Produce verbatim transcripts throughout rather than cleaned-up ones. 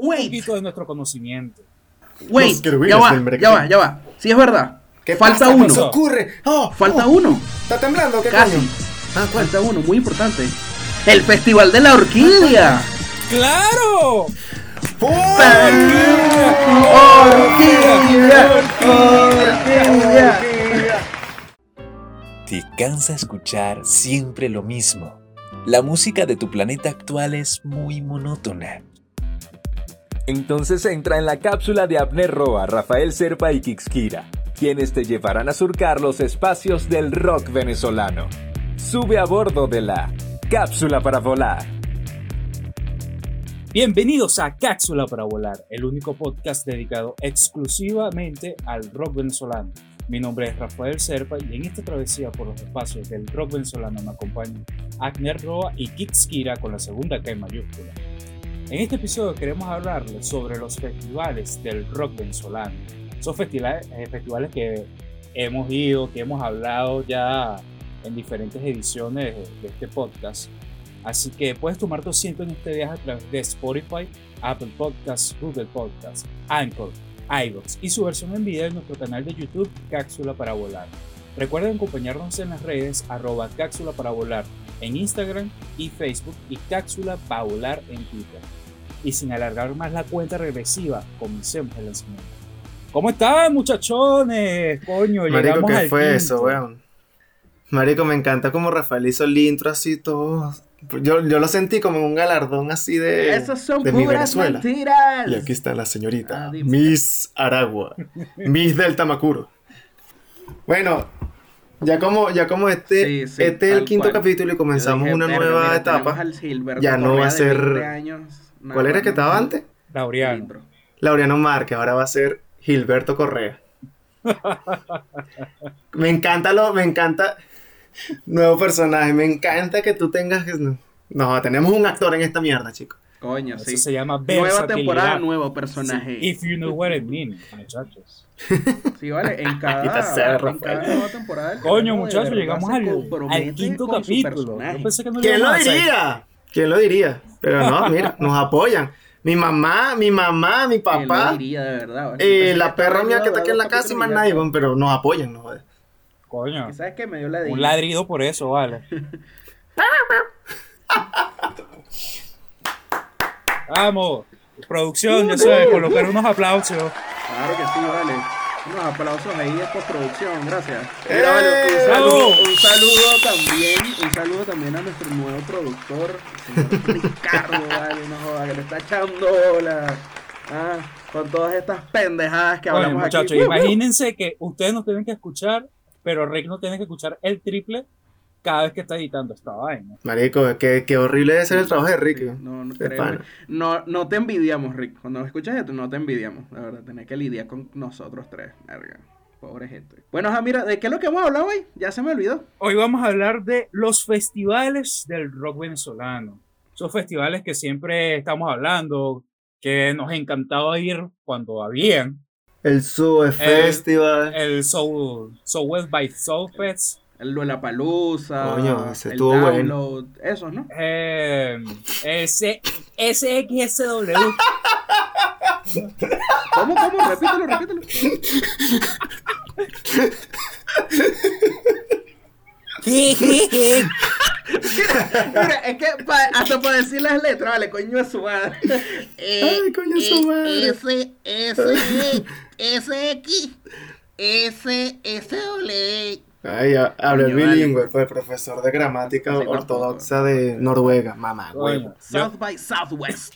un Wait. poquito de nuestro conocimiento. Wait, ya va, ya va, ya va. Sí, es verdad. ¿Qué Falta pasa? uno. ¿Qué ocurre? Oh, Falta oh, uno. ¿Está temblando? ¿Qué Casi. coño? Ah, ¿cuál? Falta uno, muy importante. El Festival de la Orquídea. ¡Claro! Orquídea, orquídea. ¿Te cansa escuchar siempre lo mismo? La música de tu planeta actual es muy monótona. Entonces entra en la cápsula de Abner Roa, Rafael Serpa y Kixkira, quienes te llevarán a surcar los espacios del rock venezolano. Sube a bordo de la Cápsula para Volar. Bienvenidos a Cápsula para Volar, el único podcast dedicado exclusivamente al rock venezolano. Mi nombre es Rafael Serpa y en esta travesía por los espacios del rock venezolano me acompañan Abner Roa y Kixkira con la segunda K mayúscula. En este episodio queremos hablarles sobre los festivales del rock venezolano. Son festivales, eh, festivales que hemos ido, que hemos hablado ya en diferentes ediciones de, de este podcast. Así que puedes tomar tu asiento en este viaje a través de Spotify, Apple Podcasts, Google Podcasts, Anchor, iVoox y su versión en video en nuestro canal de YouTube Cápsula para Volar. Recuerden acompañarnos en las redes arroba Cápsula para Volar en Instagram y Facebook y Cápsula para Volar en Twitter. Y sin alargar más la cuenta regresiva, comencemos el lanzamiento. ¿Cómo están, muchachones? Coño, Marico, llegamos ¿qué al fue quinto. eso, weón? Marico, me encanta como Rafael hizo el intro así todo. Yo, yo lo sentí como en un galardón así de, Esas son de mi puras Venezuela. mentiras. Y aquí está la señorita Ah, dime. Miss Aragua, Miss del Tamacuro. Bueno, ya como, ya como este, Sí, sí, este es el tal quinto cual. capítulo y comenzamos Yo dije, una verga, nueva mira, tenemos etapa. al Gilberto Ya no Correa va a de ser- veinte años, ¿Cuál era el que estaba narrando antes? el Laureano. intro. Laureano Márquez, ahora va a ser Gilberto Correa. Me encanta lo, me encanta nuevo personaje, me encanta que tú tengas que... No, tenemos un actor en esta mierda, chicos. Coño, Eso sí. se llama Nueva versatilidad. temporada, nuevo personaje. If you know what it means, muchachos. Sí, vale, en Maldita cada, sea, en Rafael. cada nueva temporada. el Coño, carajo de muchachos, verdad llegamos se al, compromete al quinto con su capítulo. personaje. Yo pensé que no ¿Quién lo íbamos a hacer. diría? ¿Quién lo diría? Pero no, mira, nos apoyan. Mi mamá, mi mamá, mi ¿Quién lo papá, diría de verdad? vale? eh, Pensé la que perra estaba mía que está ayudando aquí en la a casa y capítulo más ya. nadie, weón, pero nos apoyan, no joder. Coño, ¿Y sabes qué? Me dio la de un ladrido por eso, vale. Vamos, producción, ya sabes, colocar unos aplausos. Claro que sí, vale. Unos aplausos ahí de postproducción, gracias. ¡Eh! Mira, vale, un, ¡Bravo! saludo, un saludo también, un saludo también a nuestro nuevo productor, el señor Ricardo, vale, no joda, que le está echando bola. Ah, con todas estas pendejadas que Bueno, hablamos muchachos, aquí. Uh, uh. imagínense que ustedes nos tienen que escuchar, pero Rick no tiene que escuchar el triple cada vez que está editando esta vaina. Marico, qué, qué horrible debe ser el trabajo de Ricky. Sí, no, no, De créeme. pana. no, no te envidiamos, Rick. Cuando escuchas esto, no te envidiamos. La verdad, tenés que lidiar con nosotros tres. Verga. Pobre gente. Bueno, ajá, mira, ¿de qué es lo que hemos hablado hoy? Ya se me olvidó. Hoy vamos a hablar de los festivales del rock venezolano. Esos festivales que siempre estamos hablando, que nos encantaba ir cuando habían. El Sue Festival. El Soul, Soul West by Soul Fest. El Lollapalooza. Coño, ese el estuvo bueno. Download. Esos, ¿no? Eh, ese, S X S W. ¿Cómo, cómo? Repítelo, repítelo. Mira, es que pa- hasta para decir las letras, vale, coño de su madre. Ay, coño de su madre. S, S, S, X, S, S, W. Ay, ya, habla el Coño, vale. bilingüe, pues profesor de gramática Sí, tampoco. ortodoxa de Noruega, mamá, güey. Coño, South by Southwest.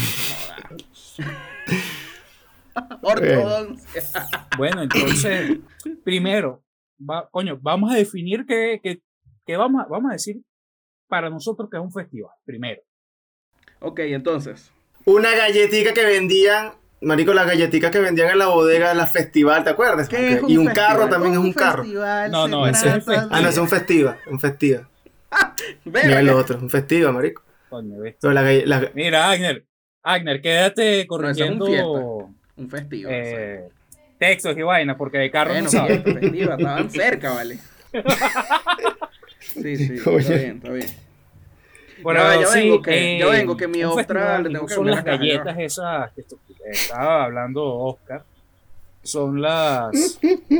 Ortodoncia. Bueno, entonces, primero, va, coño, vamos a definir qué, qué, qué vamos, a, vamos a decir para nosotros que es un festival, primero. Ok, entonces. Una galletica que vendían, marico, las galletitas que vendían en la bodega de la festival, ¿te acuerdas? ¿Qué es un Y un festival? carro también es un carro. festival No, no, se ese es el trata festival. Ah, no, de- es un festiva, un festiva. Verga. Mira el otro, un festiva, marico. Coño, ¿ves? Pero la galle- la- Mira, Agner, Agner, quédate No, eso es un corrigiendo Un festival. eh, textos y vainas, porque de carro Bueno, no sabes. fiesta, festiva, estaban cerca, vale. Sí, sí, está Oye. bien, está bien. Pero Ya, ya sí, vengo, que- eh, ya vengo, que mi un Ostra festival le tengo que son cambiar las la caja, ya galletas va. esas que estu- estaba hablando Oscar. Son las.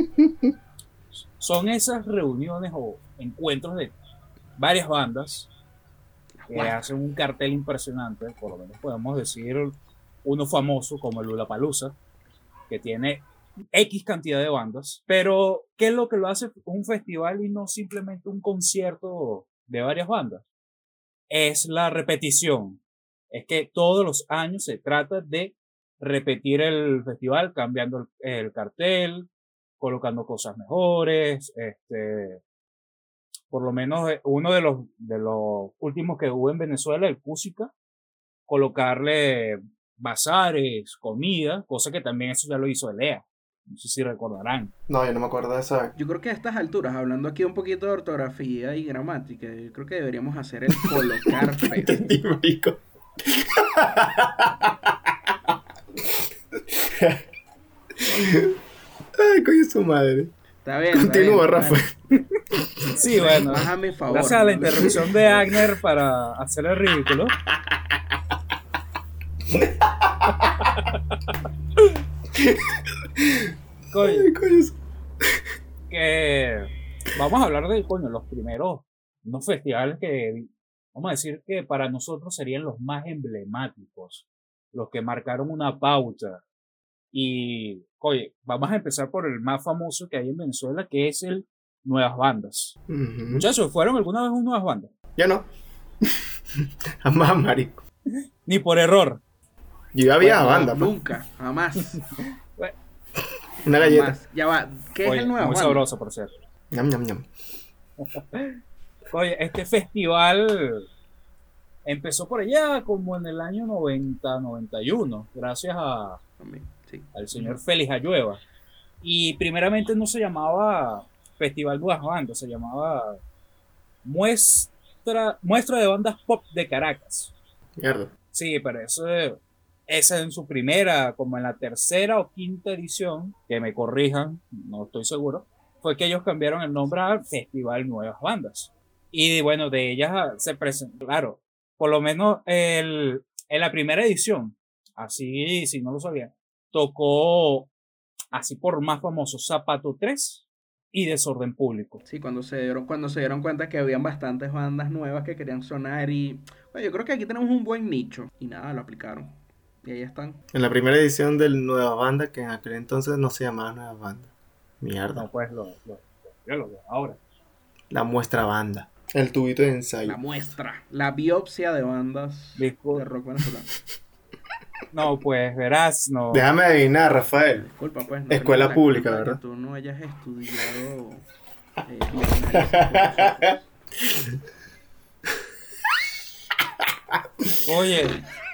Son esas reuniones o encuentros de varias bandas que Guau. hacen un cartel impresionante. Por lo menos podemos decir uno famoso como el Lollapalooza, que tiene X cantidad de bandas. Pero, ¿qué es lo que lo hace un festival y no simplemente un concierto de varias bandas? Es la repetición. Es que todos los años se trata de repetir el festival, cambiando el, el cartel, colocando cosas mejores. Este, por lo menos eh, uno de los, de los últimos que hubo en Venezuela, el Cúsica, colocarle bazares, comida, cosa que también eso ya lo hizo el E A. No sé si recordarán. No, yo no me acuerdo de esa. Yo creo que a estas alturas, hablando aquí un poquito de ortografía y gramática, yo creo que deberíamos hacer el colocar fest. Entendí, marico. Ay, coño su madre. Está bien. está Continúa, bien, Rafa. dale. Sí, bueno. Baja a mi favor. Gracias a la ¿no? interrupción de Agner para hacer el ridículo. Coño, Ay, coño su- que vamos a hablar de coño, los primeros unos festivales que vamos a decir que para nosotros serían los más emblemáticos, los que marcaron una pauta. Y oye, vamos a empezar por el más famoso que hay en Venezuela, que es el Nuevas Bandas. Ujú. Muchachos, ¿fueron alguna vez un Nuevas Bandas? Yo no. Jamás, marico. Ni por error. Yo ya había Bueno, banda, pues. Nunca, jamás. Una galleta. jamás. Ya va. ¿Qué Oye, es el nuevo? muy sabroso, por cierto. Ñam, ñam, ñam. Oye, este festival empezó por allá como en el año noventa, noventa y uno, gracias a, Sí. al señor Félix Ayueva. Y primeramente no se llamaba Festival Nuevas Bandas, se llamaba Muestra, Muestra de Bandas Pop de Caracas. Mierda. Sí, pero eso, esa en su primera, como en la tercera o quinta edición, que me corrijan, no estoy seguro, fue que ellos cambiaron el nombre al Festival Nuevas Bandas. Y bueno, de ellas se presentó, claro, por lo menos el, en la primera edición, así, si no lo sabían, tocó, así por más famoso, Zapato tres y Desorden Público. Sí, cuando se dieron, cuando se dieron cuenta que habían bastantes bandas nuevas que querían sonar y... Bueno, yo creo que aquí tenemos un buen nicho. Y nada, lo aplicaron. Y ahí están. En la primera edición del Nueva Banda, que en aquel entonces no se llamaba Nueva Banda. Mierda. No, pues lo, lo, lo, lo de ahora. La muestra banda. El tubito de La ensayo. muestra. La biopsia de bandas Discul- de rock venezolano. No, pues verás, no. Déjame adivinar, Rafael. Disculpa, pues. no Escuela tenemos la pública, culpa de ¿verdad? Que tú no hayas estudiado... Eh, bioanálisis. Oye,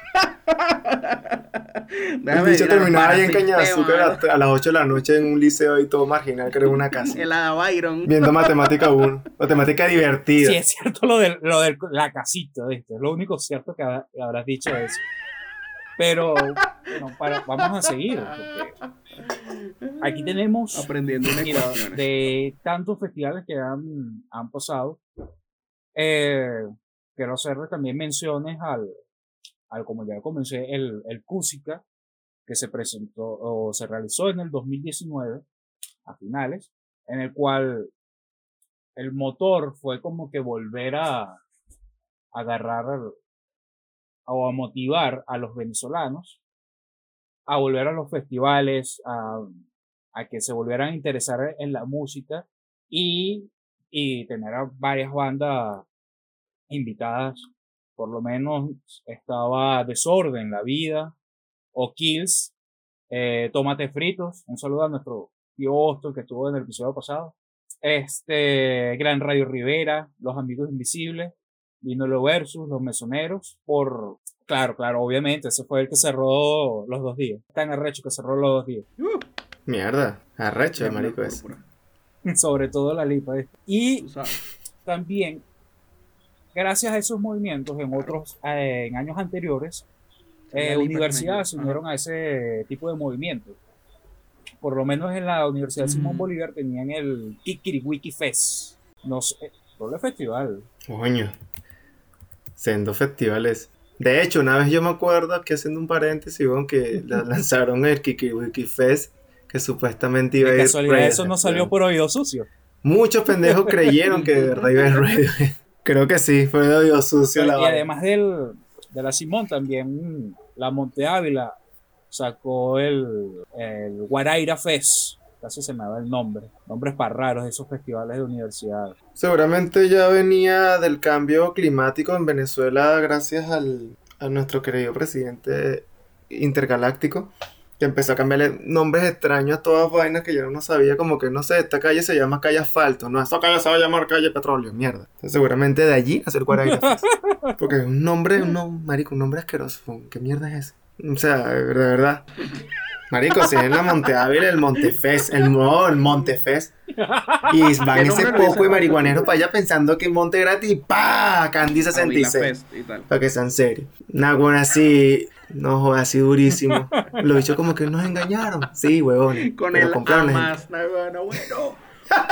El Déjame bicho adivinar, terminaba ahí en parasistema, Cañazúcar ¿verdad? a, a las ocho de la noche en un liceo y todo marginal, creo, en una casa. El Ada Byron. Viendo matemática uno. Matemática divertida. sí es cierto lo de, lo de la casita, ¿viste? Es lo único cierto que, ha- que habrás dicho eso. Pero, bueno, para, vamos a seguir. Porque aquí tenemos, Aprendiendo una mira, ecuación. de tantos festivales que han, han pasado, eh, quiero hacer también menciones al, al como ya comencé, el, el Cúsica, que se presentó o se realizó en el dos mil diecinueve, a finales, en el cual el motor fue como que volver a agarrar al- o a motivar a los venezolanos a volver a los festivales, a, a que se volvieran a interesar en la música y, y tener a varias bandas invitadas. Por lo menos estaba Desorden, La Vida, o Kills, eh, Tómate Fritos. Un saludo a nuestro tío Osto que estuvo en el episodio pasado. Este, Gran Radio Rivera, Los Amigos Invisibles, Vinolo Versus, Los Mesoneros, por, claro, claro, obviamente, ese fue el que cerró los dos días. Tan arrecho que cerró los dos días. Uh, Mierda. Arrecho de la marico ese. púrpura, Sobre todo la Lipa. ¿viste? Y tú sabes. también, gracias a esos movimientos en otros, eh, en años anteriores, La eh, Lipa universidades se Ajá. unieron a ese tipo de movimientos. Por lo menos en la Universidad Simón Mm. Bolívar tenían el Kikiriwiki Fest. No sé, doble festival. Coño. Sendo festivales. De hecho, una vez yo me acuerdo, aquí haciendo un paréntesis, bueno, que la- lanzaron el Kiki Wiki Fest, que supuestamente iba a De ir casualidad Radiohead, eso no salió weón. por oído sucio. Muchos pendejos creyeron que de verdad iba a ir Radiohead. Creo que sí, fue de oído sucio la Y vaina. además del, de la Simón también, mm, la Monte Ávila sacó el, el Guaraira Fest. Casi se me va el nombre. Nombres para raros de esos festivales de universidades. Seguramente ya venía del cambio climático en Venezuela gracias al, a nuestro querido presidente intergaláctico, que empezó a cambiarle nombres extraños a todas vainas que yo no sabía, como que no sé, esta calle se llama calle asfalto, no, esta calle se va a llamar calle petróleo, mierda. Entonces seguramente de allí nació el Guaraira Fest. Porque es un nombre, un nom- marico, un nombre asqueroso, ¿qué mierda es ese? O sea, de verdad. Marico, si es en la Monte Ávila, el Montefest, el, no, el Montefest. Y van ¿Qué ese nombre le poco dicen? de marihuaneros para allá pensando que Monte gratis y ¡pa! Candy sesenta y Ávila seis. Fest y tal. Para que sean serios. Nah, bueno, así, no jodas, así durísimo. Lo dicho como que nos engañaron. Sí, huevones. Con pero el compraron la gente. amas, no, bueno, bueno.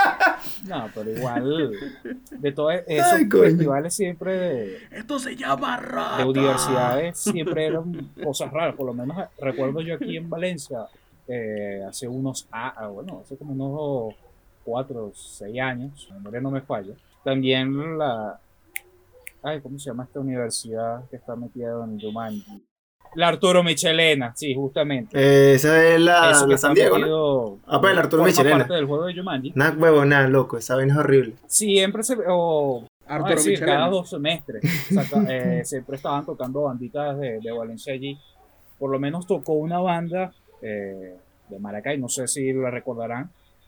No, pero igual, de todos esos Ay, coño. festivales siempre de, Esto se llama rata. de universidades siempre eran cosas raras. Por lo menos recuerdo yo aquí en Valencia, eh, hace unos, ah, ah, bueno, hace como unos cuatro, seis años, mi memoria no me falla. También la, ay, ¿cómo se llama esta universidad que está metida en Jumanji? La Arturo Michelena, sí, justamente. Eh, esa es la, Eso que la está San Diego, ¿no? metido, Ah, pues, el Arturo forma Michelena. parte del juego de Jumanji. Nah, huevo, nada, loco. Esa vaina es horrible. Siempre se, o Arturo vamos a decir, Michelena. cada dos semestres saca- eh, siempre estaban tocando banditas de, de Valencia allí. Por lo menos tocó una banda eh, de Maracay, no sé si la recordarán,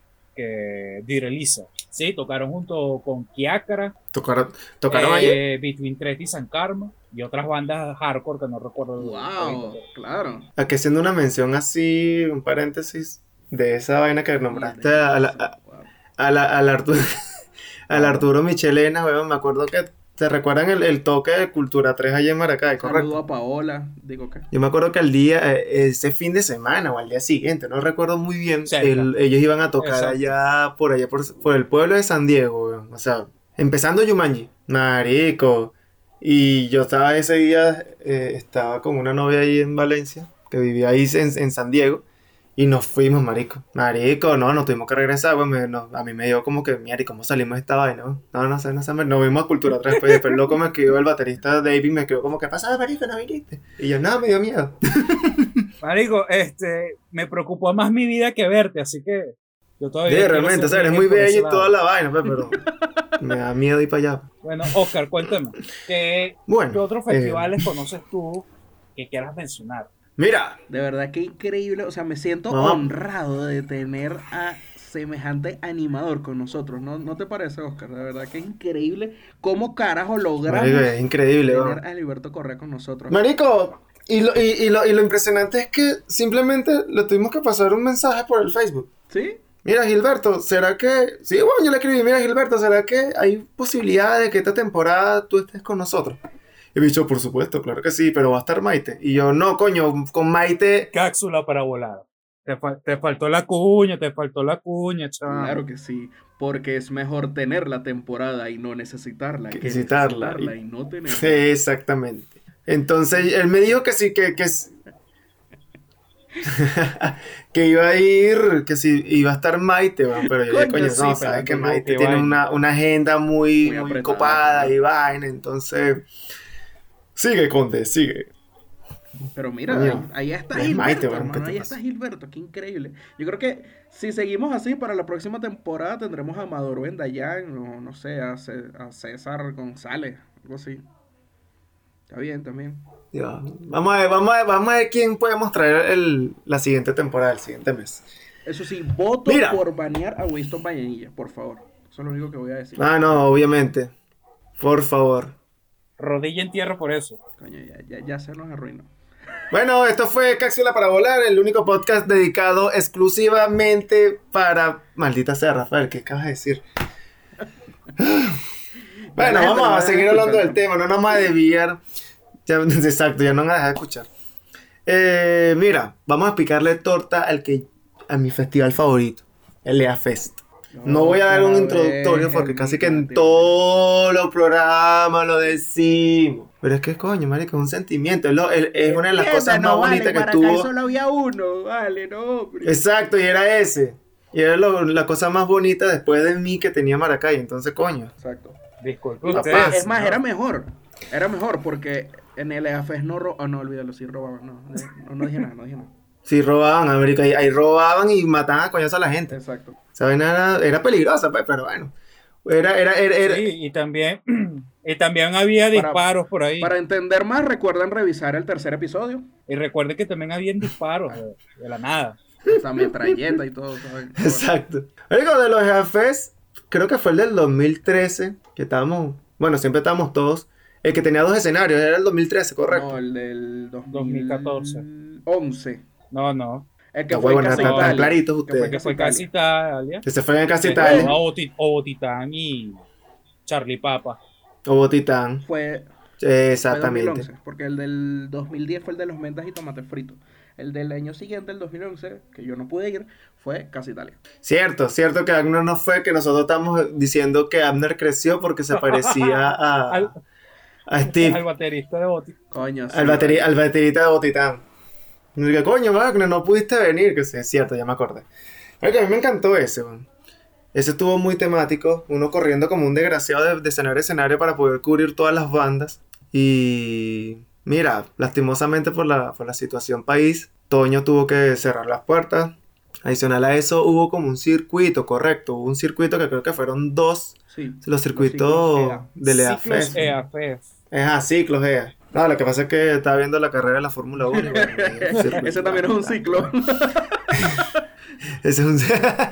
que Direlisa. Sí, tocaron junto con Kiakara, Tocaron, tocaron ahí. eh, Between Threat y San Karma y otras bandas hardcore que no recuerdo. el- Wow, claro. Aquí haciendo una mención así, un paréntesis, de esa vaina que nombraste a la, a, a la, al Arturo, al Arturo Michelena, weón. Me acuerdo que te recuerdan el, el toque de Cultura tres allá en Maracay, Saludo correcto. a Paola. Digo que. Yo me acuerdo que al día, eh, ese fin de semana o al día siguiente, no recuerdo muy bien, Cerca. el- ellos iban a tocar Exacto. allá, por allá, por, por el pueblo de San Diego, weón. O sea, empezando Yumanji, marico. Y yo estaba ese día, eh, estaba con una novia ahí en Valencia, que vivía ahí en, en San Diego, y nos fuimos, marico. Marico, no, nos tuvimos que regresar, weón. me- no, a mí me dio como que, mierda, ¿y cómo salimos de esta vaina? weón? No, no sé, no sé, nos vimos a Cultura tres, pues, después loco me escribió el baterista David, me escribió como, ¿qué pasa, marico? ¿No viniste? Y yo, no, me dio miedo. Marico, este, me preocupó más mi vida que verte, así que yo todavía. Sí, quiero realmente, o sea, ser eres muy por ese bella y lado. toda la vaina, pues, pero me da miedo ir para allá. Bueno, Oscar, cuéntame, ¿qué, Bueno, qué otros eh, festivales conoces tú que quieras mencionar? mira, De verdad que increíble. O sea, me siento Mamá. honrado de tener a semejante animador con nosotros. ¿No, no te parece, Oscar? De verdad que es increíble cómo carajo logramos marico, es increíble, tener weón. a Heriberto Correa con nosotros. Marico, y lo, y, y lo, y lo impresionante es que simplemente le tuvimos que pasar un mensaje por el Facebook. ¿Sí? Mira, Gilberto, ¿será que...? Sí, bueno, yo le escribí, mira, Gilberto, ¿será que hay posibilidad de que esta temporada tú estés con nosotros? Y me dicho, por supuesto, claro que sí, pero va a estar Maite. Y yo, no, coño, con Maite... Cápsula para volar. Te, fa- te faltó la cuña, te faltó la cuña, chaval. Claro que sí. Porque es mejor tener la temporada y no necesitarla Que que necesitarla necesitarla y- y no tenerla. Exactamente. Entonces, él me dijo que sí, que... que es- que iba a ir, que sí, iba a estar Maite, weón, pero yo dije, Coño, coño, sí, no, pero sabes que qué Maite qué tiene vaina. una, una agenda muy, Muy muy apretada, copada claro. y vaina, entonces, sigue, Conde, sigue. Pero mira, Coño, ahí, ahí está es Gilberto, Maite, weón, ¿qué hermano, te ahí pasa? está Gilberto, qué increíble. Yo creo que si seguimos así, para la próxima temporada tendremos a Amador Bendayán, o no sé, a, Cé- a César González, algo así. Está bien también. Ya, Vamos a ver, vamos a ver, vamos a ver quién podemos traer el, la siguiente temporada, el siguiente mes. Eso sí, voto Mira. por banear a Winston Vallenilla, por favor. Eso es lo único que voy a decir. Ah, no, obviamente. Por favor. Rodilla en tierra por eso. Coño, ya, ya, ya se nos arruinó. Bueno, esto fue Cápsula para Volar, el único podcast dedicado exclusivamente para... Maldita sea, Rafael, ¿qué acabas de decir? Bueno, La gente vamos no va a a seguir escuchar, hablando del ¿no? tema, no nos vamos a desviar. Ya, exacto, ya no nos deja de escuchar. Eh, mira, vamos a picarle torta al que a mi festival favorito, el E A Fest. No voy a dar un Otra introductorio vez porque el casi que en negativo. todos los programas lo decimos. Pero es que coño, marico, es un sentimiento. Es, lo- es- es una de las cosas más Entienda, no, vale, bonitas en que Maracay tuvo. solo había uno, vale, no, hombre. Exacto, y era ese. Y era lo- la cosa más bonita después de mí que tenía Maracay. Entonces, coño. Exacto. Disculpe Y, ustedes, es más, ¿no? era mejor. Era mejor porque en el E A F E S no robaban. Oh, no, olvídalo, sí robaban. No, no, no dije nada, no dije nada. Sí, robaban, América. Ahí, ahí robaban y mataban a coñazo a la gente. Exacto. Esa vaina era, era peligrosa, pues, pero bueno. Era, era, era, era- Sí, y también, y también había Para- disparos por ahí. Para entender más, recuerden revisar el tercer episodio. Y recuerden que también habían disparos de, de la nada. Esta metralleta y todo. ¿sabes? Exacto. Marico, de los jefes, creo que fue el del dos mil trece, que estábamos, bueno, siempre estábamos todos. El que tenía dos escenarios, era el dos mil trece, correcto. No, el del dos mil catorce. dos mil once. No, no. El que No, fue huevón, casi están tan Italia. claritos Que fue ustedes. Que fue Casi casi Italia. Ese fue en casi Que Italia. jugaba Oti- Obo Titán y Charlie Papa. O Titán. Fue, fue Exactamente. dos mil once, porque el del dos mil diez fue el de los mentas y tomates fritos. El del año siguiente, el dos mil once, que yo no pude ir, fue casi Italia. Cierto, cierto que Abner no fue, que nosotros estamos diciendo que Abner creció porque se parecía a, Al, a Steve, al baterista de Oti. Coño, sí, al, bateri- vale. al baterista de Botitán. Y digo, coño, Wagner, no pudiste venir, que sí, es cierto, ya me acordé. Oye, a mí me encantó ese, man. Ese estuvo muy temático, uno corriendo como un desgraciado de, de escenario a escenario para poder cubrir todas las bandas. Y mira, lastimosamente por la, por la situación país, Toño tuvo que cerrar las puertas. Adicional a eso, hubo como un circuito, correcto, hubo un circuito que creo que fueron dos, Sí, los circuitos ciclos E A. del E A F E Ciclos S. E A F E S. Ajá, ciclos E A. No, lo que pasa es que estaba viendo la carrera de la Fórmula uno. y bueno, Ese también es un ciclo. Ese es un...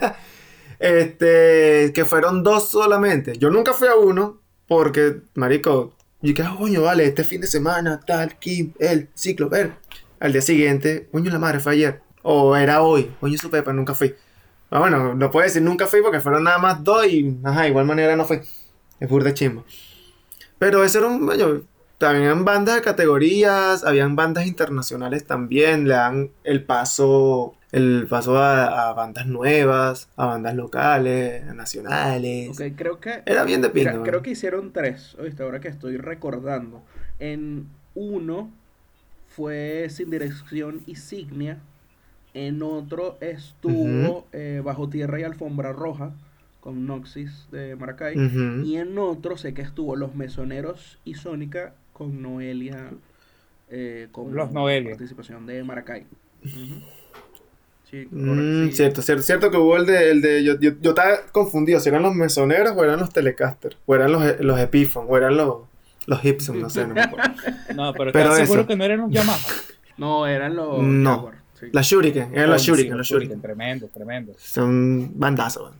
este, que fueron dos solamente. Yo nunca fui a uno porque, marico, yo dije, ah, coño, vale, este fin de semana, tal, Kim, el ciclo, ver. Al día siguiente, coño, la madre, fue ayer. O era hoy, coño, su pepa, nunca fui. Ah, bueno, no puedo decir nunca fui porque fueron nada más dos y, ajá, igual manera no fui. Es burda chimbo. Pero ese era un, coño, también eran bandas de categorías, habían bandas internacionales también, le dan el paso, el paso a, a bandas nuevas, a bandas locales, a nacionales. Ok, creo que... Era bien de pinga, Creo, man. creo que hicieron tres, ¿oíste? Ahora que estoy recordando. En uno fue Sin Dirección y Signia. En otro estuvo Ujú. eh, Bajo Tierra y Alfombra Roja con Noxis de Maracay. Ujú. Y en otro sé que estuvo Los Mesoneros y Sónica con Noelia. Eh, con Los Noelia. participación de Maracay. Ujú. Sí, Mm, correcto, sí. Cierto, cierto, cierto que hubo el de, el de yo, yo, yo estaba confundido si eran los mesoneros o eran los Telecaster, o eran los, los Epiphone, o eran los, los Gibson, no sé, no me acuerdo. No, pero, Pero ¿estás seguro eso. que no eran los Yamaha? No, eran los No. Jaguar, sí. Las Shuriken, eran los Sí, Shuriken, los los Shuriken, Shuriken. Tremendo, tremendo. Son bandazos.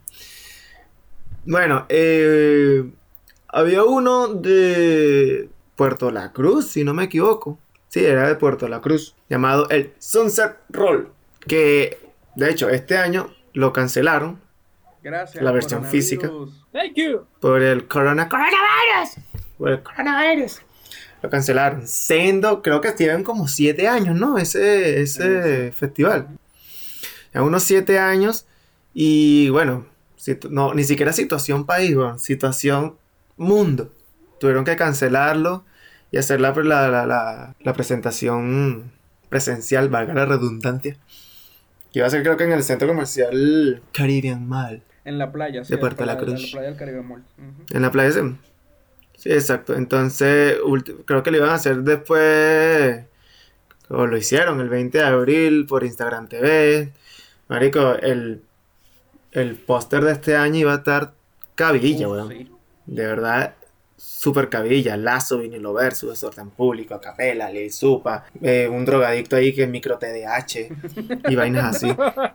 Bueno, eh, había uno de Puerto La Cruz, si no me equivoco. Sí, era de Puerto La Cruz, llamado el Sunset Roll, que de hecho este año lo cancelaron Gracias. La versión coronavirus. física. Thank you. por el corona coronavirus. Por el coronavirus. Lo cancelaron. Siendo, creo que tienen como siete años, ¿no? Ese, ese festival. Ya unos siete años. Y bueno, situ- no, ni siquiera situación país, bueno, situación mundo. Tuvieron que cancelarlo y hacer la, la, la, la, la presentación presencial, valga la redundancia. Que iba a ser creo que en el centro comercial Caribbean Mall. En la playa, sí. De Puerto La en Cruz. La playa del Caribe Mall. Ujú. En la playa sí. Sí, exacto. Entonces, ulti- creo que lo iban a hacer después. O lo hicieron el veinte de abril por Instagram T V. Marico, el, el póster de este año iba a estar cabilla, Uf, weón. sí. De verdad, súper cabilla. Lazo, vinilo versus, desorden público, a capela, ley supa. eh, un drogadicto ahí que es micro T D A H. Y vainas así.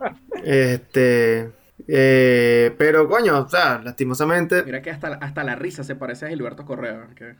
Este. eh, pero coño, o sea, lastimosamente. Mira que hasta, hasta la risa se parece a Gilberto Correa. que-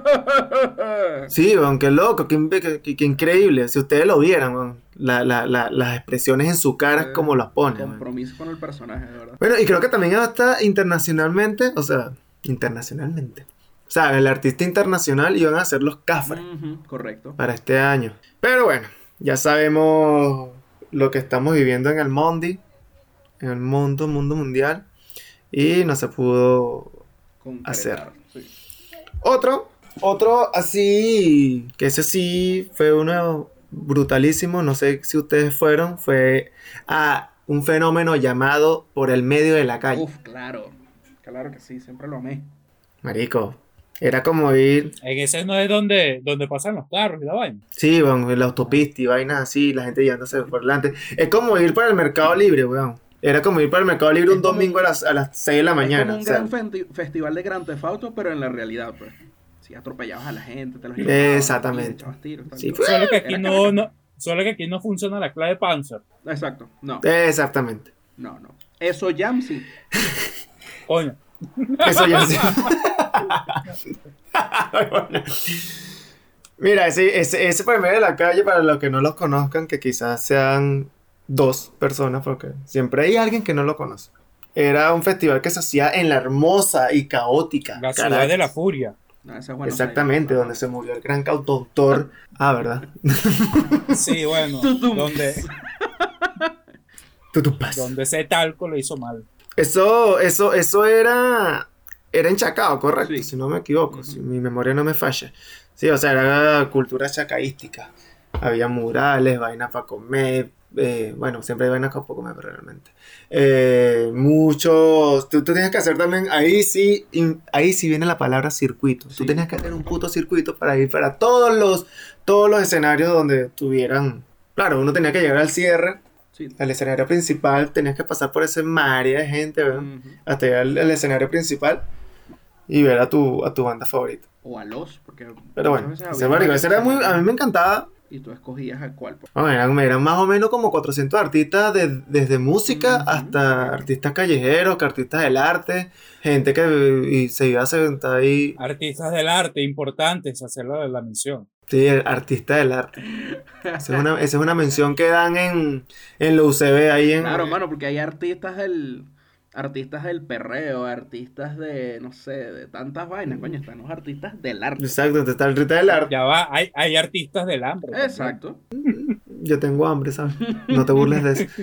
Sí, weón, qué loco, qué, qué- qué- qué increíble. Si ustedes lo vieran, weón, la- la- la- las expresiones en su cara, Eh, como las pone. weón. Compromiso con el personaje, de verdad. Bueno, y creo que también está internacionalmente, o sea, internacionalmente. O sea, el artista internacional iban a ser los Cafres Ujú, correcto. para este año. Pero bueno, ya sabemos lo que estamos viviendo en el Mondi, en el mundo, mundo mundial. y no se pudo hacer. Concretar, sí. Otro, otro así, que ese sí fue uno brutalísimo, no sé si ustedes fueron, fue a un fenómeno llamado Por el Medio de la Calle. Uf, claro. Claro que sí, siempre lo amé. Marico, era como ir, En ese no es donde, donde pasan los carros y la vaina. sí, weón, en la autopista y vainas así, la gente llevándose por delante. Es como ir para el Mercado Libre, weón. Era como ir para el Mercado Libre un Es como- domingo a las, a las seis de la Es mañana. como un o sea, gran fenti- festival de Grand Theft Auto, pero en la realidad, pues. Si atropellabas a la gente, te los Exactamente. echabas tiros, tal. Sí, fue- Solo que aquí Era no, carajo. no, solo que aquí no funciona la clave Panzer. Exacto. No, exactamente. no, no. Eso Jam sí. Coño. Eso ya sé. Bueno. Mira, ese, ese, ese por el medio de la calle, para los que no los conozcan, que quizás sean dos personas, porque siempre hay alguien que no lo conoce. Era un festival que se hacía en la hermosa y caótica La ciudad Caracas. de la furia. No, ese es Buenos Exactamente, Aires. donde se murió el gran cantautor. Ah, ¿verdad? Sí, bueno. Tutum. donde, Tutupas. donde ese talco lo hizo mal. Eso, eso, eso era, era en Chacao, correcto, Sí. si no me equivoco, Ujú. si mi memoria no me falla. Sí, o sea, era cultura chacaística. Había murales, vainas para comer, eh, bueno, siempre hay vainas para comer, pero realmente. Eh, muchos, tú, tú tenías que hacer también, ahí sí, in- ahí sí viene la palabra circuito. Tú Sí. tenías que hacer un puto circuito para ir para todos los, todos los escenarios donde tuvieran, claro, uno tenía que llegar al cierre, Sí. al escenario principal, tenías que pasar por ese marea de gente, ¿verdad? Ujú. Hasta llegar al, al escenario principal y ver a tu, a tu banda favorita. O a los, porque. Pero muchas bueno, veces ese, había marico, varios ese era muy, a mí escenarios me encantaba. Y tú escogías a cuál, pues. Bueno, eran, eran más o menos como cuatrocientos artistas, de- desde música Ujú. hasta artistas callejeros, que artistas del arte, gente que y se iba a sentar ahí, Artistas del arte, importantes, hacerlo de la mención. sí, el artista del arte. Esa es una, esa es una mención que dan en, en la U C B, ahí en... Claro, mano, porque hay artistas del. Artistas del perreo, artistas de, no sé, de tantas vainas, coño, están los artistas del arte. Exacto, está el artista del arte. Ya va, hay, hay artistas del hambre. también. Exacto. Yo tengo hambre, ¿sabes? No te burles de eso.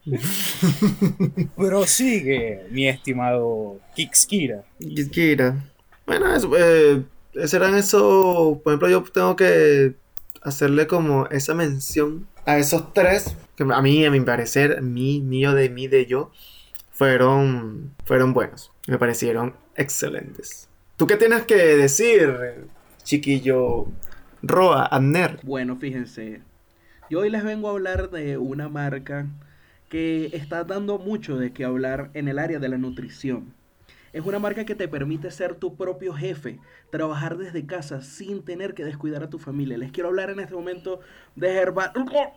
Prosigue, mi estimado Kixkira. Kira. Bueno, eso, eh, serán eso. Por ejemplo, yo tengo que hacerle como esa mención a esos tres que a mí, a mi parecer, a mí, mío, de mí, de yo, fueron, fueron buenos. Me parecieron excelentes. ¿Tú qué tienes que decir, chiquillo Roa, Abner? Bueno, fíjense, yo hoy les vengo a hablar de una marca que está dando mucho de qué hablar en el área de la nutrición. Es una marca que te permite ser tu propio jefe, trabajar desde casa sin tener que descuidar a tu familia. Les quiero hablar en este momento de Herbal...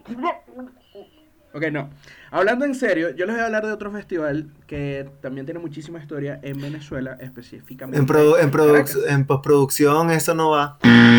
Ok, no. Hablando en serio, yo les voy a hablar de otro festival que también tiene muchísima historia en Venezuela, específicamente. En, produ- en, produ- Caracas. en postproducción eso no va.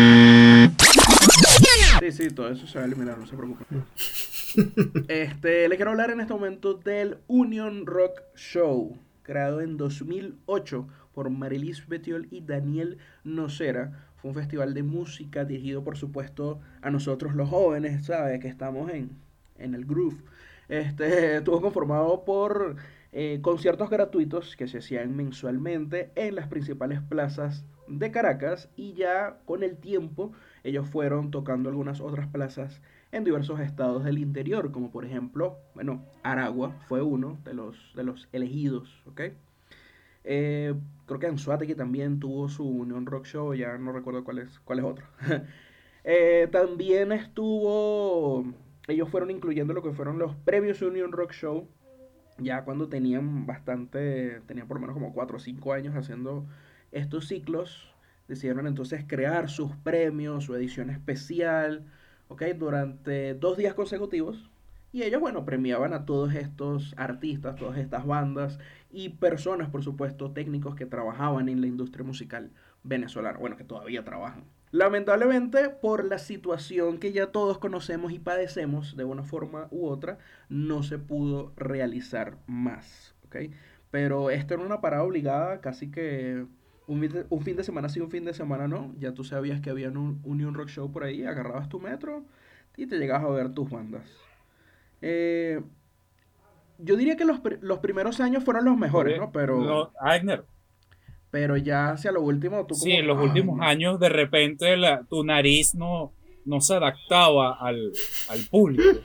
Sí, sí, todo eso se va a eliminar, no se preocupen. Este, le quiero hablar en este momento del Union Rock Show, creado en dos mil ocho por Marilis Betiol y Daniel Nocera. Fue un festival de música dirigido, por supuesto, a nosotros los jóvenes, ¿sabes? Que estamos en, en el groove. Este, estuvo conformado por eh, conciertos gratuitos que se hacían mensualmente en las principales plazas de Caracas, y ya con el tiempo ellos fueron tocando algunas otras plazas en diversos estados del interior, como por ejemplo, bueno, Aragua fue uno de los, de los elegidos, ¿ok? Eh, creo que Anzoátegui también tuvo su Union Rock Show, ya no recuerdo cuál es, cuál es otro. eh, también estuvo, ellos fueron incluyendo lo que fueron los premios Union Rock Show, ya cuando tenían bastante, tenían por lo menos como cuatro o cinco años haciendo estos ciclos, decidieron entonces crear sus premios, su edición especial, ¿ok? Durante dos días consecutivos. Y ellos, bueno, premiaban a todos estos artistas, todas estas bandas y personas, por supuesto, técnicos que trabajaban en la industria musical venezolana. Bueno, que todavía trabajan. Lamentablemente, por la situación que ya todos conocemos y padecemos de una forma u otra, no se pudo realizar más, ¿ok? Pero esto era una parada obligada, casi que un, fin- un fin de semana sí, un fin de semana no. Ya tú sabías que había un Union Rock Show por ahí, agarrabas tu metro y te llegabas a ver tus bandas. Eh, yo diría que los, pr- los primeros años fueron los mejores, ¿no? Pero, Lo- Agner, pero ya hacia lo último, tú sí, como, en los "Ay, últimos no". años de repente la- tu nariz no, no se adaptaba al, al público.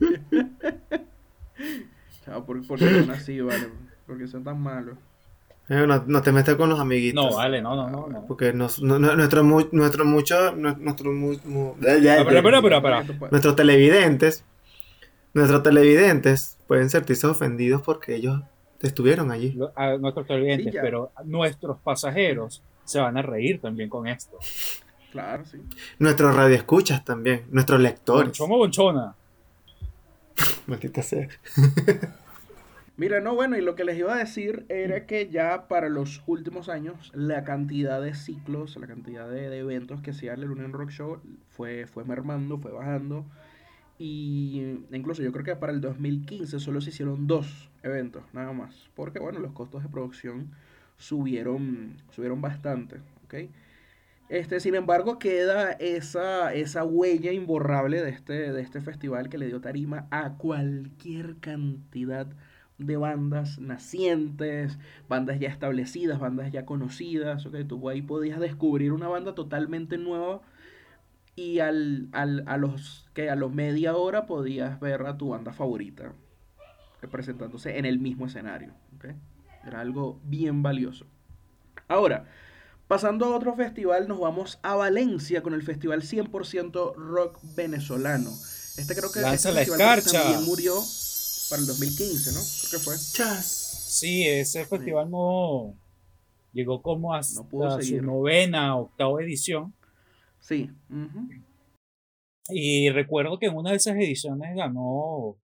Chao, ¿por, por qué son así, vale? Porque son tan malos. Eh, no, no te metas con los amiguitos. No, vale, no, no, no. no. Porque nos, no- no- nuestro, mu- nuestro mucho, nu- nuestro, mu- mu- Ah, pero, pero, pero, pero. nuestros televidentes, nuestros televidentes pueden sentirse ofendidos porque ellos estuvieron allí. Lo- A nuestros televidentes, Sí, ya. pero nuestros pasajeros se van a reír también con esto. Claro, sí. Nuestros radioescuchas también, nuestros lectores. Bonchón o bonchona. Maldita sea. Mira, no, bueno, y lo que les iba a decir era que ya para los últimos años la cantidad de ciclos, la cantidad de, de eventos que hacía el Unión Rock Show fue, fue mermando, fue bajando. Y incluso yo creo que para el dos mil quince solo se hicieron dos eventos, nada más. Porque, bueno, los costos de producción subieron, subieron bastante, ¿ok? Este, sin embargo, queda esa, esa huella imborrable de este, de este festival que le dio tarima a cualquier cantidad de bandas nacientes, bandas ya establecidas, bandas ya conocidas, ¿ok? Tú ahí podías descubrir una banda totalmente nueva y al, al, a, los, que a los media hora podías ver a tu banda favorita presentándose en el mismo escenario, ¿ok? Era algo bien valioso. Ahora, pasando a otro festival, nos vamos a Valencia con el festival cien por ciento Rock Venezolano. Este creo que Lanza este la festival escarcha. también murió para el dos mil quince, ¿no? Creo que fue. Chas. Sí, ese festival no llegó como hasta No pudo su seguir. novena, octava edición. Sí. ujú. Y recuerdo que en una de esas ediciones ganó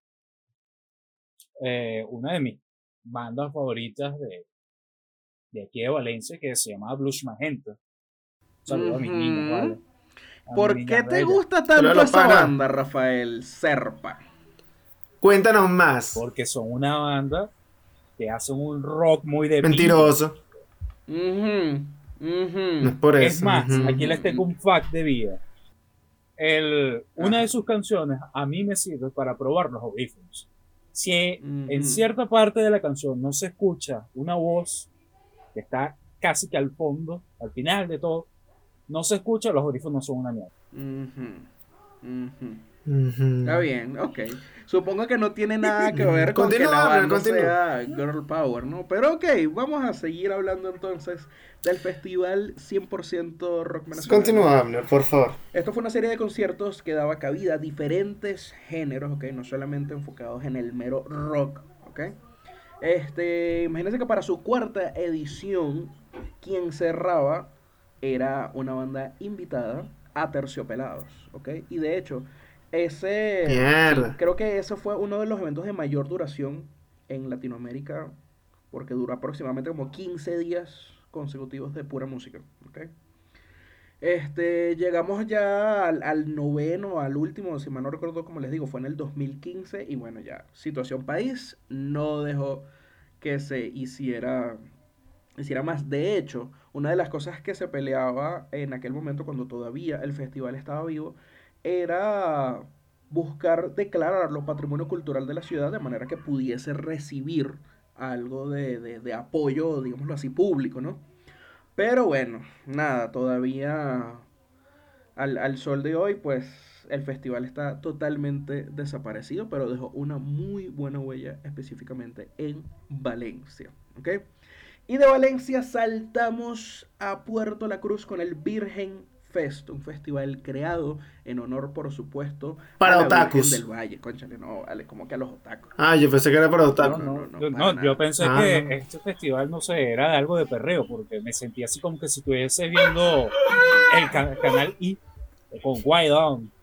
eh, una de mis bandas favoritas de, de aquí de Valencia, que se llama Blues Magenta. Saludos a mis Ujú. niños, ¿vale? A ¿Por mis qué niñas te bellas. gusta Pero tanto lo esa pana. banda, Rafael Serpa? Cuéntanos más. Porque son una banda que hacen un rock muy de Mentiroso. Ujú, ujú. No es por pinga. eso. Es más, Ujú. aquí les tengo un fact de vida. El, una Ajá. de sus canciones a mí me sirve para probar los audífonos. Si Ujú. en cierta parte de la canción no se escucha una voz que está casi que al fondo, al final de todo, no se escucha, los audífonos son una mierda. Ujú, ujú. Ujú. Está bien, ok. Supongo que no tiene nada que ver con que Continúa, la banda continúa. sea Girl Power, ¿no? Pero ok, vamos a seguir hablando entonces del festival cien por ciento Rock Venezolano. Continúa, Abner, por favor. Esto fue una serie de conciertos que daba cabida a diferentes géneros, ¿ok? No solamente enfocados en el mero rock, ¿ok? Este, imagínense que para su cuarta edición, quien cerraba era una banda invitada, Aterciopelados, ¿ok? Y de hecho, ese... Mierda. sí, creo que ese fue uno de los eventos de mayor duración en Latinoamérica, porque duró aproximadamente como quince días consecutivos de pura música, ¿ok? Este, llegamos ya al, al noveno, al último, si mal no recuerdo, como les digo, fue en el dos mil quince y bueno, ya, situación país no dejó que se hiciera, hiciera más. De hecho, una de las cosas que se peleaba en aquel momento, cuando todavía el festival estaba vivo, era buscar declararlo patrimonio cultural de la ciudad de manera que pudiese recibir algo de, de, de apoyo, digámoslo así, público, ¿no? Pero bueno, nada, todavía al, al sol de hoy, pues el festival está totalmente desaparecido, pero dejó una muy buena huella específicamente en Valencia, ¿ok? Y de Valencia saltamos a Puerto La Cruz con el Virgen Fest, un festival creado en honor, por supuesto, Para a la otakus. Virgen del Valle. Cónchale, no, vale, como que a los otakus. Ah, yo pensé que era para No, otaku. no, no, no, yo, para no, nada. yo pensé Ah, que no. este festival, no sé, era de algo de perreo, porque me sentí así como que si estuviese viendo el ca- canal I con White On.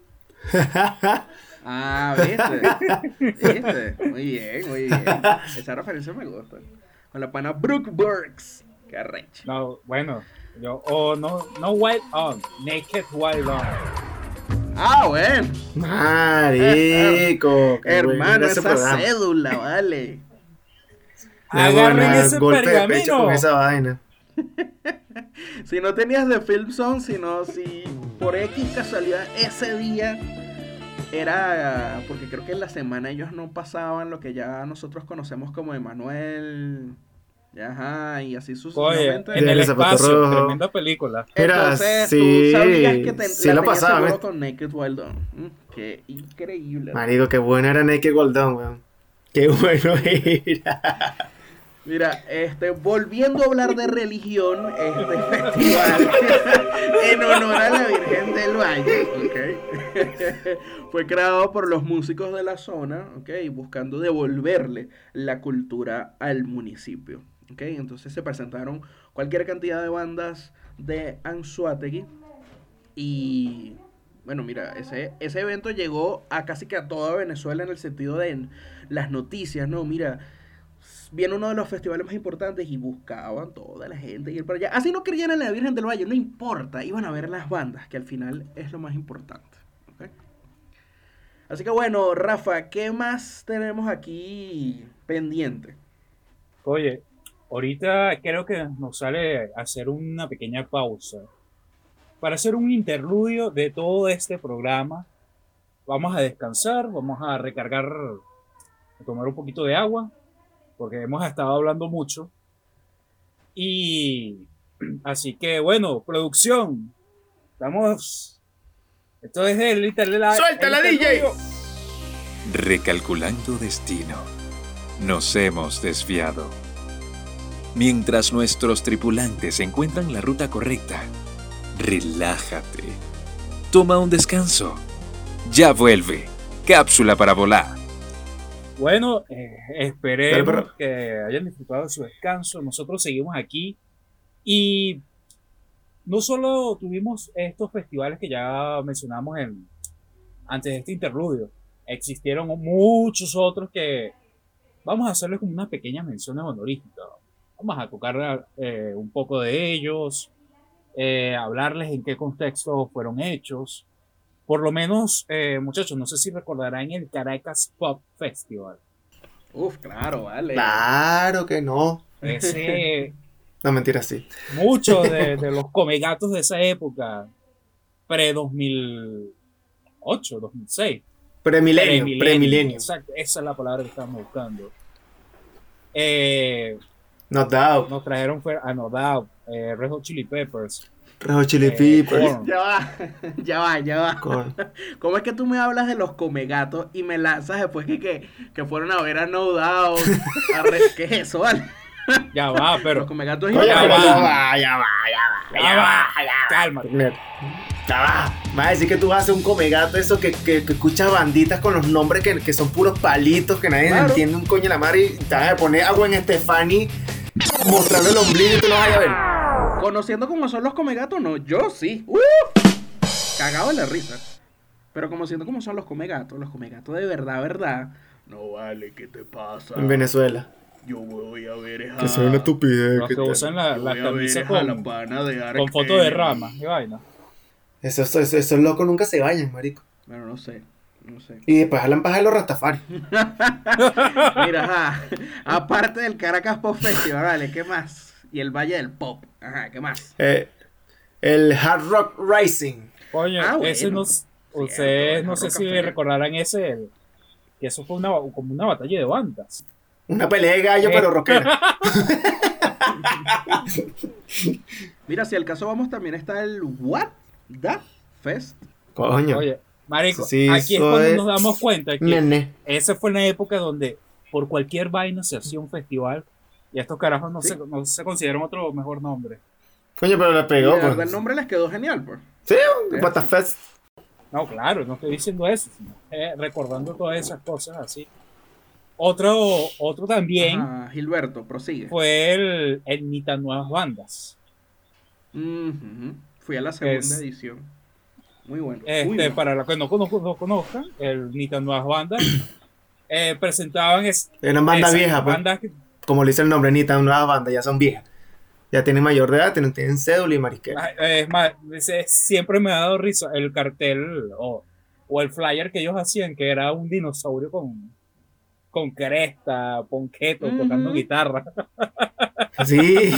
Ah, ¿viste? ¿Viste? Muy bien, muy bien. Esa referencia me gusta. Con la pana Brooke Burks. Qué arrecho. No, bueno, yo, o no, no White On, Naked White On. Ah, bueno. Marico. qué bueno Hermano, era ese esa programa. cédula, vale. Le Agarren van a dar ese golpe de pecho pergamino. con esa vaina. Si no tenías de Film Zone, sino si por X casualidad ese día era porque creo que en la semana ellos no pasaban lo que ya nosotros conocemos como Emanuel, y ajá, y así Oye, sucesivamente. en el Del Zapato espacio, Rojo. tremenda película. Mira, Entonces sí, tú sabías que te, sí la lo tenías pasaba, seguro ¿ves? con Naked Wild Dawn. Mm, qué increíble. Marico, qué bueno era Naked Gold Dawn, weón. Qué bueno era. Mira, este, volviendo a hablar de religión, este festival en honor a la Virgen del Valle, ¿ok? Fue creado por los músicos de la zona, ¿ok? Buscando devolverle la cultura al municipio, ¿ok? Entonces se presentaron cualquier cantidad de bandas de Anzoátegui y... Bueno, mira, ese, ese evento llegó a casi que a toda Venezuela en el sentido de en las noticias, ¿no? Mira, viene uno de los festivales más importantes y buscaban toda la gente ir para allá. Así no creían en la Virgen del Valle, no importa, iban a ver las bandas, que al final es lo más importante. ¿Okay? Así que bueno, Rafa, ¿qué más tenemos aquí pendiente? Oye, ahorita creo que nos sale hacer una pequeña pausa para hacer un interludio de todo este programa. Vamos a descansar, vamos a recargar, a tomar un poquito de agua, porque hemos estado hablando mucho. Y así que bueno, producción, vamos. Esto es el interludio. ¡Suéltala, D J! Recalculando destino. Nos hemos desviado. Mientras nuestros tripulantes encuentran la ruta correcta, relájate. Toma un descanso. Ya vuelve. Cápsula para volar. Bueno, eh, esperemos Pero, pero- que hayan disfrutado de su descanso. Nosotros seguimos aquí y no solo tuvimos estos festivales que ya mencionamos en, antes de este interludio, existieron muchos otros que vamos a hacerles como unas pequeñas menciones honoríficas. Vamos a tocar eh, un poco de ellos, eh, hablarles en qué contexto fueron hechos. Por lo menos, eh, muchachos, no sé si recordarán el Caracas Pop Festival. Uf, claro, vale. Claro que no. Ese, No, mentira, sí. muchos de, de los comegatos de esa época, pre-dos mil ocho, dos mil seis. Premilenio, premilenio. Exacto, esa es la palabra que estábamos buscando. Eh, No doubt. nos trajeron fue a No Doubt, eh, Red Hot Chili Peppers, Rejo Chili eh, Peppers. Korn. Ya va, ya va, ya va. Con- ¿Cómo es que tú me hablas de los comegatos y me lanzas después que, que, que fueron a ver a No Doubt? A re- ¿Qué es eso, vale? Ya va, Los pero comegatos Oye, Ya pero va. ya va, ya va, ya va. ya va, cálmate. Mira, ya va. Vas a decir que tú vas a hacer un comegato, eso que, que, que escucha banditas con los nombres que, que son puros palitos, que nadie Claro. entiende un coño de la madre y te vas a poner agua en Estefani mostrando el ombligo y tú no vas a ver. Conociendo cómo son los comegatos, no, yo sí. ¡Uh! Cagado en la risa. Pero conociendo cómo son los comegatos, los comegatos de verdad, verdad. No vale, ¿qué te pasa? En Venezuela. Yo voy a ver esa... Que sea una estupidez. Los que que tal. usan la, yo la voy a ver camisa esa la con, pana de Ark con foto de Enemy. ramas y vaina. Eso, eso, eso- esos locos nunca se bañan, marico. Bueno, no sé, no sé. Y después jalan paja de los Rastafari. Mira, ajá. Aparte del Caracas Pop Festival, vale, ¿qué más? Y el Valle del Pop, ajá, ¿qué más? Eh, el Hard Rock Rising. Coño, Ah, ese bueno. no, Cierto, ustedes el no Hard sé Rock si Café. recordarán ese, el- que eso fue una, como una batalla de bandas. Una pelea de gallo, Eh. pero rockera. Mira, si al caso vamos, también está el What the Fest. Coño. Oye, marico, Sí, aquí es eso cuando es- nos damos cuenta que Nene. esa fue una época donde por cualquier vaina se hacía un festival y estos carajos no, Sí. se, no se consideran otro mejor nombre. Coño, pero le Y pegó. de verdad Pues. el nombre les quedó genial, pues. Sí, What the Fest. No, claro, no estoy diciendo eso, sino, eh, recordando todas esas cosas así. Otro, otro también Ajá, Gilberto, prosigue. fue el, el Ni Tan Nuevas Bandas. Ujú. Fui a la segunda Es- edición. Muy bueno. muy Este, bueno. para los que no, conozco, no conozcan, el Ni Tan Nuevas Bandas eh, presentaban es, Era una banda esas vieja, pues. bandas que- Como le dice el nombre, ni tan nueva banda, ya son viejas. Ya tienen mayor de edad, tienen, tienen cédula y marisquera. ah, es más, ese- siempre me ha dado risa el cartel o, o el flyer que ellos hacían, que era un dinosaurio con, con cresta, ponqueto, Ujú. tocando guitarra. Sí.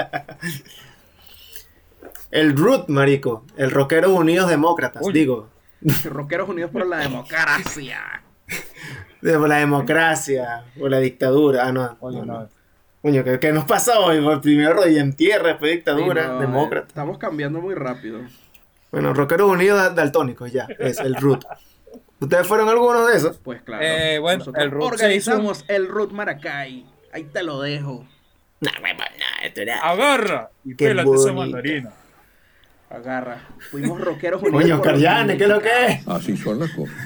el R U T, marico. El Rockeros Unidos Demócratas, Uy. digo. Rockeros Unidos por la Democracia. De- Por la democracia, por la dictadura. Ah, no. Oye, no, no. no. Coño, ¿qué, qué nos pasa hoy? Por primero rodilla en tierra, después dictadura, Sí, no, demócrata. Estamos cambiando muy rápido. Bueno, Rockeros Unidos Daltónicos, ya, es el root. ¿Ustedes fueron algunos de esos? Pues claro. Eh, bueno, nosotros el R U T organizamos el R U T Maracay. Ahí te lo dejo. No, no, no, esto era... Agarra y Qué pélate esa bonito. mandarina. Agarra. Fuimos rockeros unidos. Coño, por los Carllane, ¿qué es lo que es? Así son las cosas.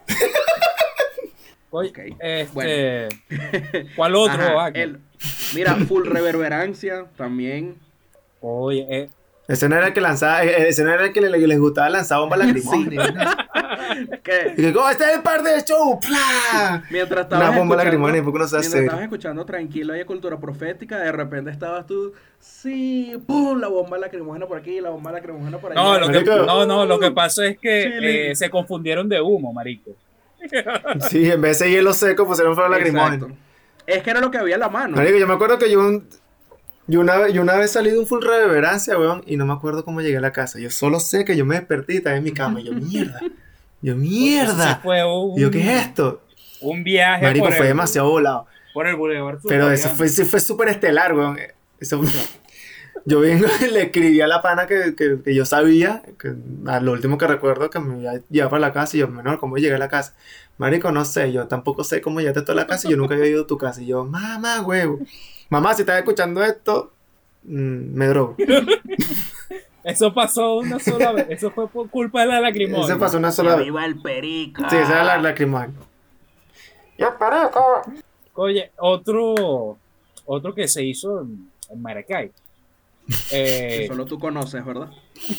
Oye, Ok, este, bueno. ¿cuál otro? Ajá, Agnes? el- mira, full reverberancia también. Oye, eh, Ese no era el que lanzaba, eh, ese no era el que le- le- les gustaba lanzar bombas lacrimógenas. Es que Y que, ¿cómo está el par de show? ¡Pla! mientras estabas Una bomba escuchando- lacrimógena, ¿y por qué no se mientras hace? estabas escuchando tranquilo ahí cultura profética, de repente estabas tú, sí, pum, la bomba lacrimógena por aquí, la bomba lacrimógena por allá. no, lo que, Marico. no, no, lo que pasa es que Chile. eh, se confundieron de humo, marico. Sí, en vez de hielo seco pusieron fuego lacrimógeno. Exacto. Es que era lo que había en la mano. Marico, yo me acuerdo que yo, un, yo, una, vez- yo una vez salí de un full reverberancia, weón, y no me acuerdo cómo llegué a la casa. Yo solo sé que yo me desperté y estaba en mi cama. Y yo, mierda. Yo, Eso mierda. sí fue un, Y yo, ¿qué es esto? un viaje Marico, por fue el, demasiado volado. por el Boulevard Pero eso Sudoriano. fue, sí fue súper estelar, weón. Eso, yo vengo y le escribí a la pana que, que, que yo sabía, que a lo último que recuerdo que me iba a llevar para la casa, y yo, menor, ¿cómo llegué a la casa? Marico, no sé, yo tampoco sé cómo llegaste a toda la casa y yo nunca había ido a tu casa. Y yo, mamá, huevo. Mamá, si estás escuchando esto, mm, me drogo. Eso pasó una sola vez. Eso fue por culpa de la lacrimógena. Eso pasó una sola vez. Viva el perico. Sí, esa era la lacrimógena. Ya, perico. Oye, otro, otro que se hizo en, en Maracay. Que Eh, solo tú conoces, ¿verdad?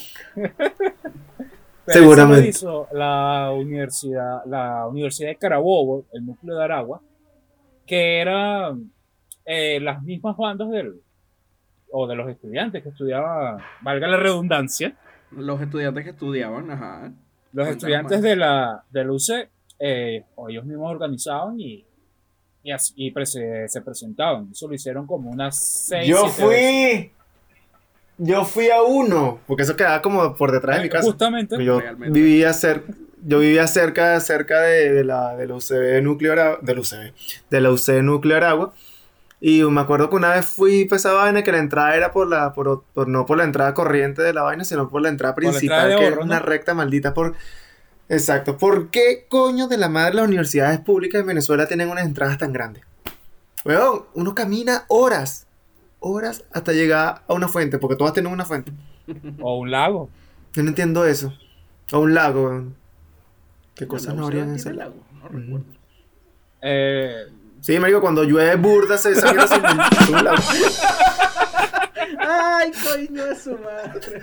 pero Seguramente. eso lo hizo la universidad, la Universidad de Carabobo, el núcleo de Aragua, que eran eh, las mismas bandas del, o de los estudiantes que estudiaban, valga la redundancia, Los estudiantes que estudiaban, ajá. los Cuéntanos estudiantes más. de la, de la U C E, eh, o ellos mismos organizaban y, y, así- y prese- se presentaban. Eso lo hicieron como unas seis, Yo siete veces. fui. Yo fui a uno. Porque eso quedaba como por detrás de mi casa. Justamente. Yo Realmente. vivía cerca, yo vivía cerca, cerca de, de la, de la U C B Núcleo Aragua, de la U C B, de la U C Núcleo Aragua. Y me acuerdo que una vez fui pues, a esa vaina que la entrada era por la, por, por- no por la entrada corriente de la vaina, sino por la entrada Por la principal, entrada de que ahorro, es una ¿no? recta maldita por. Exacto. ¿Por qué coño de la madre las universidades públicas en Venezuela tienen unas entradas tan grandes? Weón, uno camina horas, horas hasta llegar a una fuente, porque todas tienen una fuente. O un lago. Yo no entiendo eso. O un lago, weón. ¿Qué La cosas no U C habrían en tiene ese lago, lago? no recuerdo. Eh, Sí, me digo, cuando llueve burda se sangre sin un lago. Ay, coño de su madre.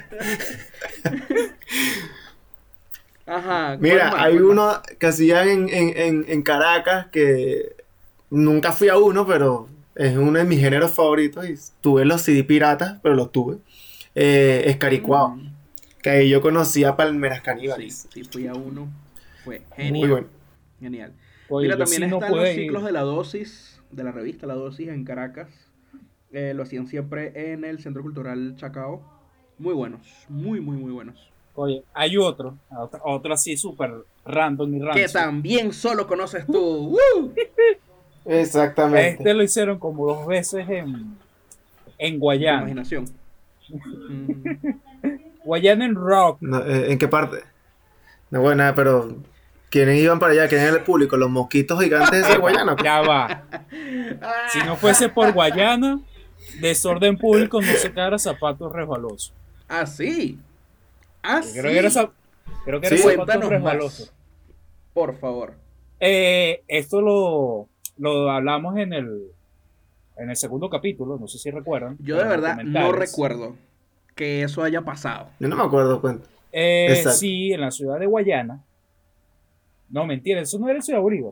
Ajá. ¿cuál Mira, más? hay ¿cuál más? uno que hacían en, en, en, en Caracas que nunca fui a uno, pero es uno de mis géneros favoritos y tuve los C D piratas, pero los tuve. Eh, Escaricuao, Mm, que ahí yo conocía Palmeras Sí, Caníbales. sí, fui a uno. Fue Muy genial. bueno. Genial. oye, Mira, yo también sí no están los pude ciclos ir. de la dosis, de la revista La Dosis en Caracas. Eh, lo hacían siempre en el Centro Cultural Chacao. Muy buenos, muy, muy, muy buenos. Oye, hay otro, otro, otro así súper random y Que rancio. también solo conoces tú. ¡Woo! Exactamente. Este lo hicieron como dos veces en, en Tu Guayana. imaginación. Mm, Guayana en rock. No, eh, ¿en qué parte? No, bueno, nada, pero ¿quiénes iban para allá? ¿Quién era el público? ¿Los mosquitos gigantes de ese Guayana? Ya va. Si no fuese por Guayana, desorden público no se quedara zapatos resbalosos. Así. Así. Creo que era, za- creo que era Sí. zapatos Cuéntanos resbalosos. más. Por favor. Eh, esto lo, lo hablamos en el, en el segundo capítulo, no sé si recuerdan. Yo de en los verdad no comentarios. recuerdo que eso haya pasado. Yo no me acuerdo cuánto. Eh, Exacto. sí, en la ciudad de Guayana. No, mentira, eso no era en Ciudad Bolívar.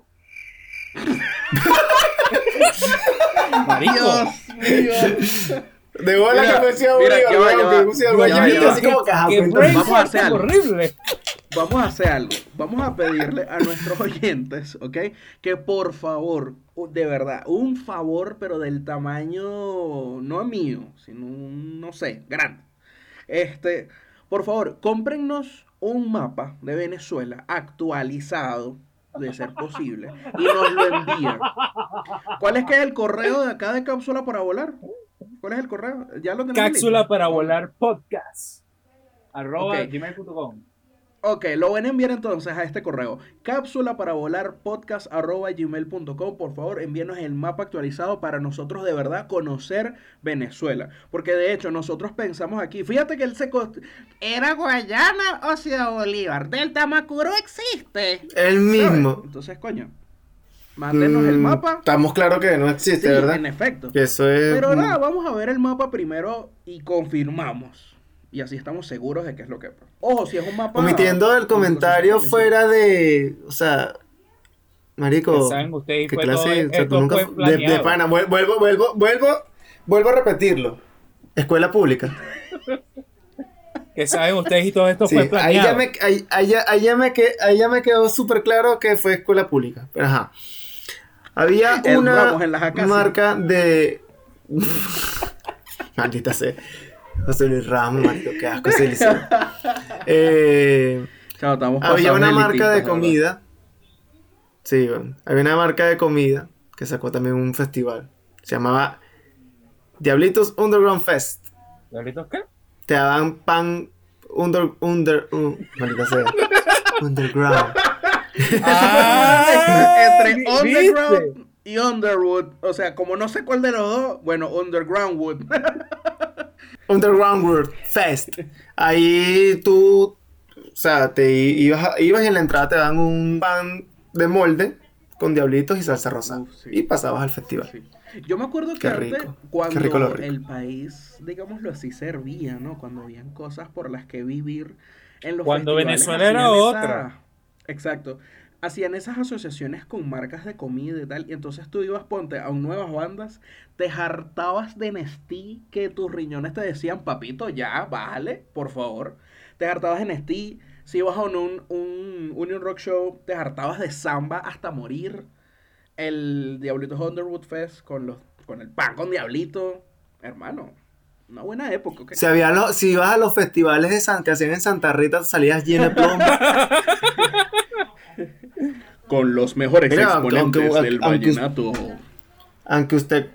Marico. Dios mío. De bola Mira, que fue Ciudad mira, Bolívar, ya va, weón, ya que va. fue Ciudad Ya Guayana, va, y ya yo va. así como que, ajá, Qué cuéntame. brain Vamos a hacer tan algo. horrible. Vamos a hacer algo. Vamos a pedirle a nuestros oyentes, ¿ok? Que por favor, u- de verdad, un favor, pero del tamaño, no mío, sino un, no sé, grande. Este, por favor, cómprennos un mapa de Venezuela actualizado, de ser posible, y nos lo envían. ¿Cuál es que es el correo de acá de Cápsula para Volar? ¿Cuál es el correo? ¿Ya lo tenemos Cápsula listo? para volar podcast arroba Ok. gmail punto com. Ok, lo van a enviar entonces a este correo. Cápsula para volar podcast arroba gmail punto com. Por favor, envíenos el mapa actualizado para nosotros de verdad conocer Venezuela. Porque de hecho, nosotros pensamos aquí. Fíjate que él se. cost- ¿Era Guayana o Ciudad Bolívar? ¿Delta Macuro existe? El ¿sabes? mismo. Entonces, coño. Mándenos el Mm, mapa. Estamos claros que no existe, Sí, ¿verdad? en efecto. Que eso es. Pero mm, nada, vamos a ver el mapa primero y confirmamos. Y así estamos seguros de que es lo que. Ojo, si es un mapa. Omitiendo el comentario fuera de. O sea. Marico. ¿Saben ustedes? ¿Qué Fue clase? todo- O sea, esto tú nunca- fue de, de planeado. pana, vuel- vuelvo, vuelvo, vuelvo, vuelvo a repetirlo. Escuela pública. Que saben ustedes y todo esto Sí, fue ahí planeado. ya me, ahí, ahí ya, ahí ya me, que- ahí ya me quedó súper claro que fue escuela pública. Pero ajá. Había El una Ramos en las acacias. marca de. Maldita sea. José Luis Ramos, marico, qué asco ese liceo. Eh, Chao, estamos había pasados una de marca elitistas, de la verdad. comida. Sí, bueno, había una marca de comida que sacó también un festival. Se llamaba Diablitos Underground Fest. ¿Diablitos qué? Te daban pan under, under, uh, maldita sea. Underground. Ah, Entre ¿viste? Underground y Underwood. O sea, como no sé cuál de los dos, bueno, Underground Wood. Underground World Fest. Ahí tú, o sea, te i- ibas, a- ibas y en la entrada te dan un pan de molde con diablitos y salsa rosa. Uf, sí. Y pasabas al festival. Sí. Yo me acuerdo que Qué antes, rico, cuando qué rico lo rico. el país, digámoslo así, servía, ¿no? Cuando habían cosas por las que vivir en los Cuando festivales, Venezuela era hacían otra. Exacto. Hacían esas asociaciones con marcas de comida y tal, y entonces tú ibas, ponte, a un nuevas bandas, te hartabas de Nestí, que tus riñones te decían, papito, ya, bájale, por favor. Te hartabas de Nestí, si ibas a un, un, un Union Rock Show, te hartabas de samba hasta morir. El Diablitos Underwood Fest con los con el pan con Diablito, hermano, una buena época, ¿ok? Si, había los- si ibas a los festivales de San, que hacían en Santa Rita, salías lleno de plomo. Con los mejores Mira, aunque- exponentes aunque- del aunque- vallenato. Aunque usted,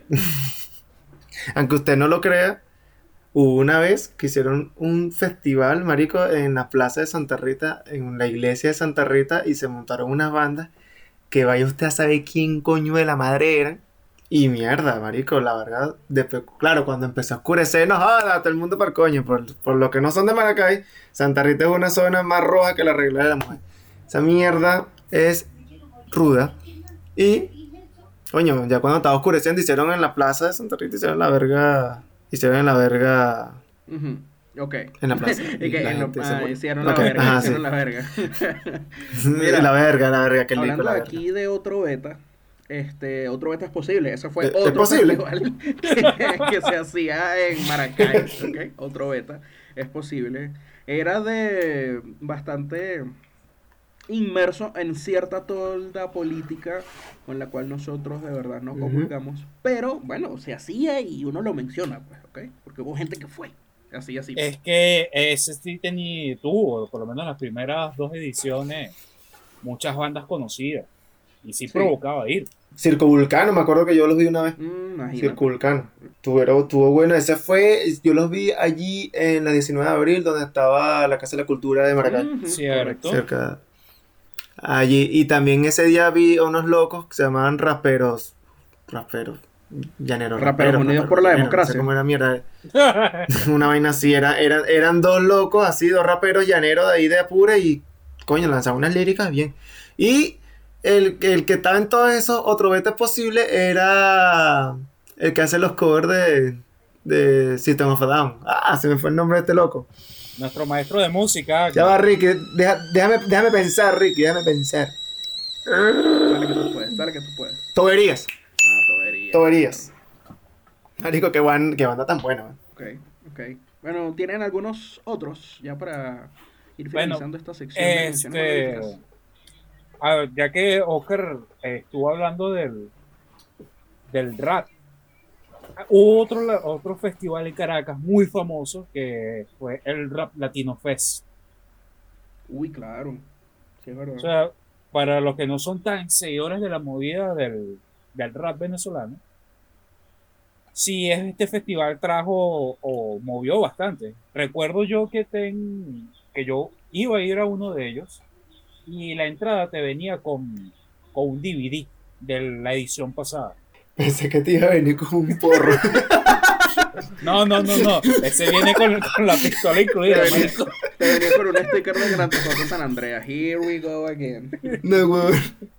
aunque usted no lo crea, hubo una vez que hicieron un festival, marico, en la plaza de Santa Rita, en la iglesia de Santa Rita, y se montaron unas bandas que vaya usted a saber quién coño de la madre eran. Y mierda, marico, la verdad, después, claro, cuando empezó a oscurecer, no joda, todo el mundo para el coño, por, por lo que no son de Maracay, Santa Rita es una zona más roja que la regla de la mujer. Esa mierda es ruda. Y, coño, ya cuando estaba oscureciendo, hicieron en la plaza de Santa Rita, hicieron la verga, hicieron en la verga, Ujú, ok. en la plaza. Y que la en lo- gente se ah, murió. hicieron Ok, la verga, ajá, hicieron sí. la verga. Mira, la verga, la verga, qué lindo Hablando la verga. aquí de otro beta, este, otro beta es posible. Ese fue ¿Es- es otro posible? festival que, que se hacía en Maracay, ¿ok? Otro beta, es posible. Era de bastante inmerso en cierta tolda política con la cual nosotros de verdad no Ujú. comulgamos. Pero, bueno, se hacía y uno lo menciona, pues, ¿ok? Porque hubo gente que fue. Así, así. Es que ese sí tenía, tuvo, por lo menos las primeras dos ediciones, muchas bandas conocidas. Y sí, Sí. provocaba ir. Circo Vulcano, me acuerdo que yo los vi una vez. Mm, imagínate. Circo Vulcano. Tuvo, tuvo bueno, ese fue, yo los vi allí en la diecinueve de abril, donde estaba la Casa de la Cultura de Maracay. Ujú, Cierto. Cerca. Allí, y también ese día vi a unos locos que se llamaban raperos. Raperos. Llaneros. Raperos Unidos por la llaneros, Democracia. No sé cómo era mierda. Una vaina así. Era, eran, eran dos locos así, dos raperos llaneros de ahí de Apure y, coño, lanzaban unas líricas bien. Y el, el que estaba en todo eso, otro beta posible, era el que hace los covers de, de System of a Down. Ah, se me fue el nombre de este loco. Nuestro maestro de música. Ya va, Ricky. Deja- déjame, déjame pensar, Ricky. Déjame pensar. Dale que tú puedes, dale que tú puedes. Toberías. Ah, tobería. Toberías. Marico, qué, buen, qué banda tan buena, man. Ok, ok. Bueno, ¿tienen algunos otros ya para ir Bueno, finalizando esta sección de menciones Este, honoríficas? a ver, ya que Oscar eh, estuvo hablando del, del rap, hubo otro, la- otro festival en Caracas muy famoso que fue el Rap Latino Fest. Uy, claro. Sí, es verdad. O sea, para los que no son tan seguidores de la movida del, del rap venezolano, sí, este festival trajo o, o movió bastante. Recuerdo yo que, ten, que yo iba a ir a uno de ellos y la entrada te venía con, con un D V D de la edición pasada. Pensé que te iba a venir con un porro. No, no, no, no. Ese viene con, con la pistola incluida. Te venía, marico. te venía con un sticker de Gran Theft Auto San Andreas. Here we go again. No, weón.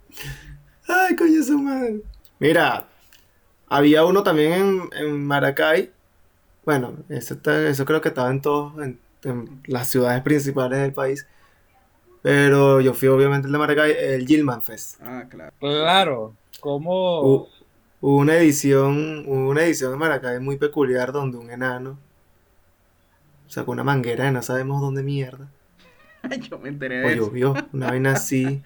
Ay, coño, su madre. Mira, había uno también en, en Maracay. Bueno, eso, está, eso creo que estaba en todos, en, en las ciudades principales del país. Pero yo fui obviamente el de Maracay, el Gilman Fest. Ah, claro. Claro, como... Hubo hubo una edición, hubo una edición de Maracay muy peculiar donde un enano sacó una manguera de no sabemos dónde mierda. Yo me enteré O de eso. llovió, una vaina así.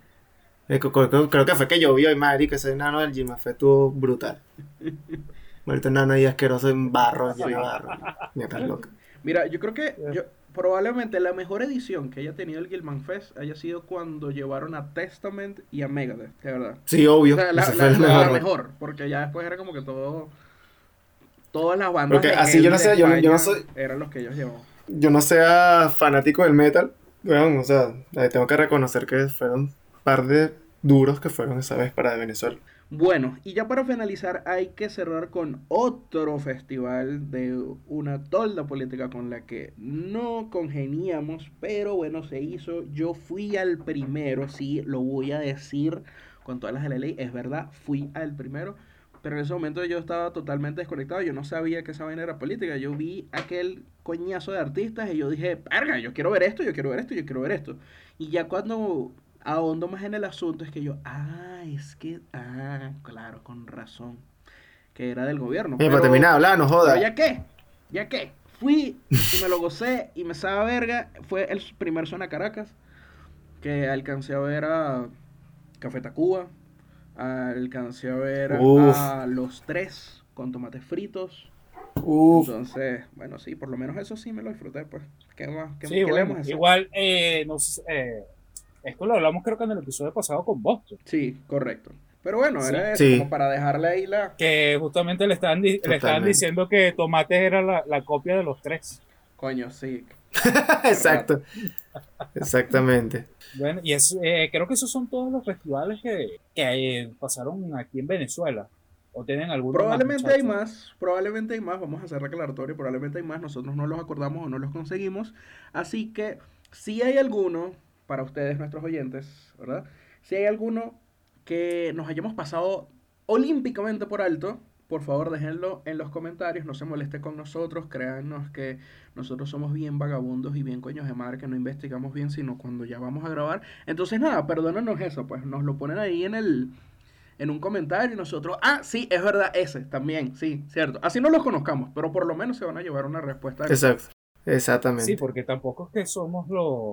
Eh, Creo, creo- creo que fue que llovió y madre, que ese enano del Gilman Fest estuvo brutal. Ahorita enano ahí asqueroso en barro, lleno de barro. Mierda loca. Mira, yo creo que yo, probablemente la mejor edición que haya tenido el Gilman Fest haya sido cuando llevaron a Testament y a Megadeth, de verdad. Sí, obvio. O sea, la, esa la- fue la la mejor. mejor, porque ya después era como que todo, todas las bandas Porque de así heavy yo no de sé, yo no- yo no España soy- eran los que ellos llevaban. Yo no sea fanático del metal, bueno, o sea, eh, tengo que reconocer que fueron un par de duros que fueron esa vez para de Venezuela. Bueno, y ya para finalizar hay que cerrar con otro festival de una tolda política con la que no congeniamos, pero bueno, se hizo. Yo fui al primero, sí, lo voy a decir con todas las de la ley, es verdad, fui al primero, pero en ese momento yo estaba totalmente desconectado, yo no sabía que esa vaina era política, yo vi aquel coñazo de artistas y yo dije, verga, yo quiero ver esto, yo quiero ver esto, yo quiero ver esto. Y ya cuando ahondo más en el asunto es que yo, ah, es que, ah, claro, con razón, que era del gobierno. Oye, para terminar de hablar, no pero joda. ya qué, ya qué, fui y me lo gocé y me sabe verga, fue el primer Zona Caracas, que alcancé a ver a Café Tacuba, alcancé a ver Uf. a Los Tres con tomates fritos. Uf, Entonces, bueno, sí, por lo menos eso sí me lo disfruté, pues. ¿Qué más? ¿Qué, Sí, qué le bueno, vamos a hacer? igual, eh, no sé, eh, esto lo hablamos creo que en el episodio pasado con Boston, Sí, correcto. Pero bueno, Sí. era eso, Sí. como para dejarle ahí la... que justamente le estaban, di- le estaban Totalmente. diciendo que Tomates era la, la copia de Los Tres. Coño, sí. exacto. Exactamente. Bueno, y es, eh, creo que esos son todos los festivales que, que eh, pasaron aquí en Venezuela. ¿O tienen alguno más, Probablemente hay muchachos? más, probablemente hay más, vamos a hacer aclaratorio, probablemente hay más, nosotros no los acordamos o no los conseguimos, así que si hay alguno, para ustedes nuestros oyentes, ¿verdad? Si hay alguno que nos hayamos pasado olímpicamente por alto, por favor déjenlo en los comentarios, no se moleste con nosotros, créanos que nosotros somos bien vagabundos y bien coños de madre, que no investigamos bien, sino cuando ya vamos a grabar, entonces nada, perdónanos eso, pues nos lo ponen ahí en el... en un comentario y nosotros, ah, sí, es verdad, ese también, sí, cierto. Así no los conozcamos, pero por lo menos se van a llevar una respuesta. Exacto. Exactamente. Sí, porque tampoco es que somos los,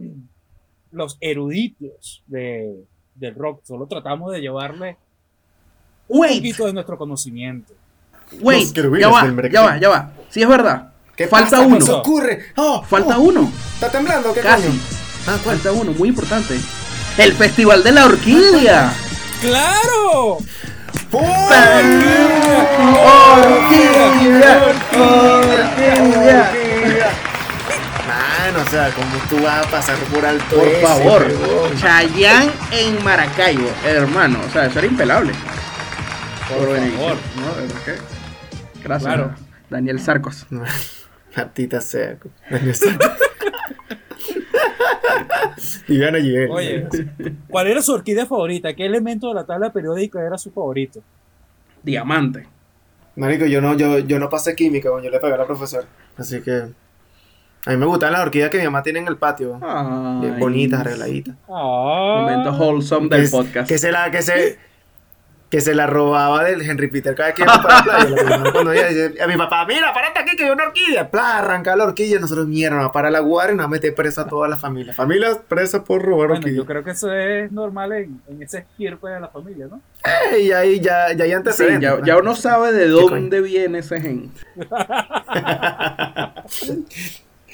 los eruditos de, del rock, solo tratamos de llevarle un Wait, poquito de nuestro conocimiento. wait, Los querubines ya va, del mercado. ya va, ya va. Sí, es verdad. ¿Qué Falta pasa? uno. ¿Qué se ocurre? Oh, Falta oh, uno. ¿Está temblando? ¿Qué Casi. coño? Ah, ¿cuál? Falta uno, muy importante. El Festival de la Orquídea. ¡Claro! Orquídea, orquídea. Mano, o sea, ¿cómo tú vas a pasar por alto Por ese, favor, huevón? Chayanne en Maracaibo, hermano. O sea, eso era impelable. Por Benedicto, favor. ¿no? ¿De verdad que? Gracias, Claro. Daniel Sarcos. Matita sea. Viviana Givel. Oye, ¿cuál era su orquídea favorita? ¿Qué elemento de la tabla periódica era su favorito? Diamante. Marico, yo no, yo, yo no pasé química, yo le pegué a la profesora. Así que a mí me gustan las orquídeas que mi mamá tiene en el patio. Bien Ay. bonitas, arregladitas. Ah, Momento wholesome del Que es- podcast. Que se la, que se, que se la robaba del Henry Peter cada que iba para la playa. La mamá cuando ella dice, a mi papá, mira, párate aquí que hay una orquídea. Plá, arranca la orquídea. Nosotros, mierda, para la guarda y nos mete presa a toda la familia. Familia presa por robar bueno, orquídeas. yo creo que eso es normal en, en ese esquirpe de la familia, ¿no? Eh, y ahí ya, ya hay Sí, antecedentes. ya, pues. ya uno sabe de ¿Qué dónde viene ese gen.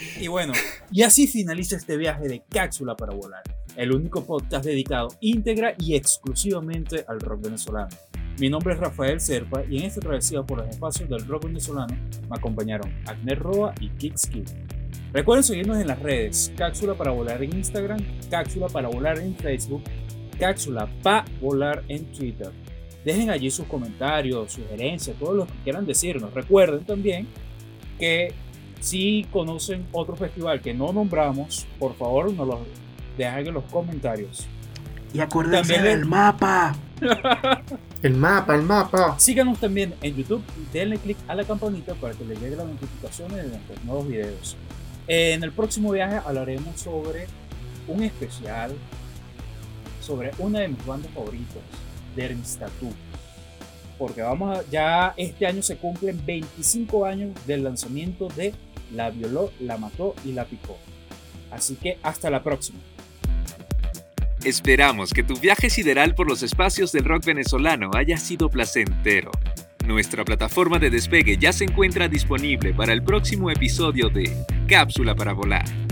Y bueno, y así finaliza este viaje de Cápsula para Volar, el único podcast dedicado íntegra y exclusivamente al rock venezolano. Mi nombre es Rafael Serpa y en esta travesía por los espacios del rock venezolano me acompañaron Agner Roa y Kixkid. Recuerden seguirnos en las redes, Cápsula para Volar en Instagram, Cápsula para Volar en Facebook, Cápsula para Volar en Twitter. Dejen allí sus comentarios, sugerencias, todo lo que quieran decirnos. Recuerden también que si conocen otro festival que no nombramos, por favor nos lo dejen en los comentarios. Y acuérdense También del mapa. El mapa, el mapa. Síganos también en YouTube y denle click a la campanita para que les lleguen las notificaciones de nuestros nuevos videos. En el próximo viaje hablaremos sobre un especial sobre una de mis bandas favoritas, Dermis Tattoo, porque vamos a, ya este año se cumplen veinticinco años del lanzamiento de La Violó, La Mató y La Picó. Así que hasta la próxima. Esperamos que tu viaje sideral por los espacios del rock venezolano haya sido placentero. Nuestra plataforma de despegue ya se encuentra disponible para el próximo episodio de Cápsula para Volar.